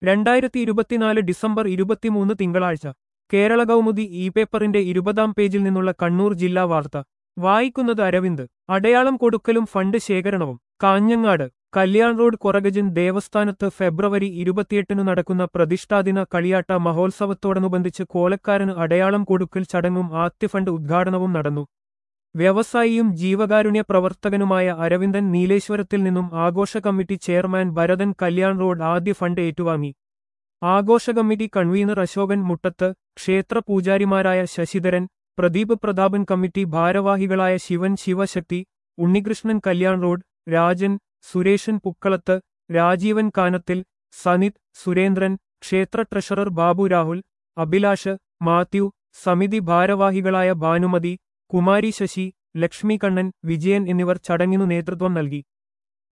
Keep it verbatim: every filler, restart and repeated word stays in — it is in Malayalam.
രണ്ടായിരത്തി ഇരുപത്തിനാല് ഡിസംബർ ഇരുപത്തിമൂന്ന് തിങ്കളാഴ്ച കേരള കൗമുദി ഇ പേപ്പറിന്റെ ഇരുപതാം പേജിൽ നിന്നുള്ള കണ്ണൂർ ജില്ലാ വാർത്ത വായിക്കുന്നത് അരവിന്ദ്. അടയാളം കൊടുക്കലും ഫണ്ട് ശേഖരണവും. കാഞ്ഞങ്ങാട് കല്യാൺ റോഡ് കൊറഗജൻ ദേവസ്ഥാനത്ത് ഫെബ്രുവരി ഇരുപത്തിയെട്ടിനു നടക്കുന്ന പ്രതിഷ്ഠാദിന കളിയാട്ട മഹോത്സവത്തോടനുബന്ധിച്ച് കോലക്കാരന് അടയാളം കൊടുക്കൽ ചടങ്ങും ആദ്യ ഫണ്ട് ഉദ്ഘാടനവും നടന്നു. വ്യവസായിയും ജീവകാരുണ്യ പ്രവർത്തകനുമായ അരവിന്ദൻ നീലേശ്വരത്തിൽ നിന്നും ആഘോഷ committee chairman Bharathan Kalyan road ആദ്യ ഫണ്ട് ഏറ്റുവാങ്ങി. ആഘോഷ കമ്മിറ്റി കൺവീനർ അശോകൻ മുട്ടത്ത്, ക്ഷേത്ര പൂജാരിമാരായ ശശിധരൻ, പ്രദീപ് പ്രതാപൻ, കമ്മിറ്റി ഭാരവാഹികളായ ശിവൻ ശിവശക്തി, ഉണ്ണികൃഷ്ണൻ കല്യാൺ റോഡ്, രാജൻ, സുരേഷൻ പുക്കളത്ത്, രാജീവൻ കാനത്തിൽ, സനിത്, സുരേന്ദ്രൻ, ക്ഷേത്ര ട്രഷറർ ബാബു രാഹുൽ, അഭിലാഷ്, മാത്യു, സമിതി ഭാരവാഹികളായ ഭാനുമതി, കുമാരി ശശി, ലക്ഷ്മി കണ്ണൻ, വിജയൻ എന്നിവർ ചടങ്ങിനു നേതൃത്വം നൽകി.